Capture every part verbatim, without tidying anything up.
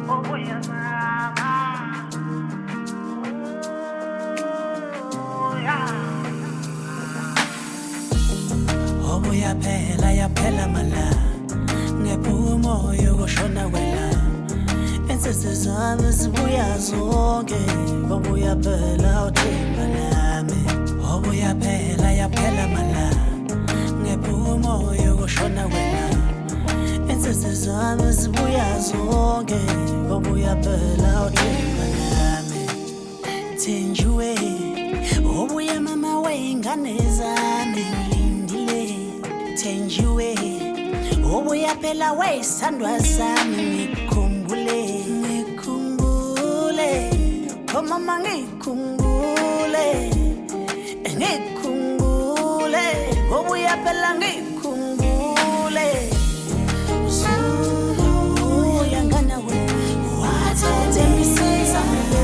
Obu yaphela yaphela mala ngephumo yokushona wena insizwe zami zibuya zonke obu yaphela uthemba lami obu yaphela yaphela mala ngephumo yokushona wena insizwe zami zibuya zonke obu yaphela uthemba lami thenjiwe obu ya mama weingane zami Thenjiwe obuya phela wayisandwa sami ngikhumbule ngikhumbule oh mama ngikhumbule ngikhumbule obuya phela ngikhumbule Zulu yangana we wathathe misisa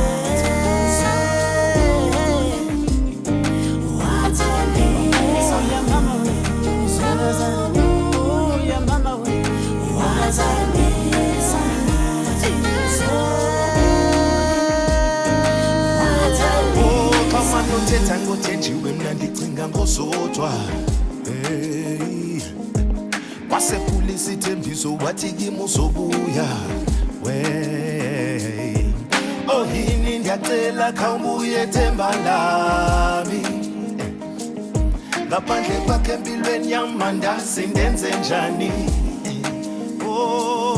Thetha ngothenjiwe mina ndicinga ngosodwa hey kwasekhulisa ithembiso wathi kimi uzobuya wey oh yini ngiyacela khawubuye themba lami ngaphandle kwakhe empilweni yami mandazi ndenze njani oh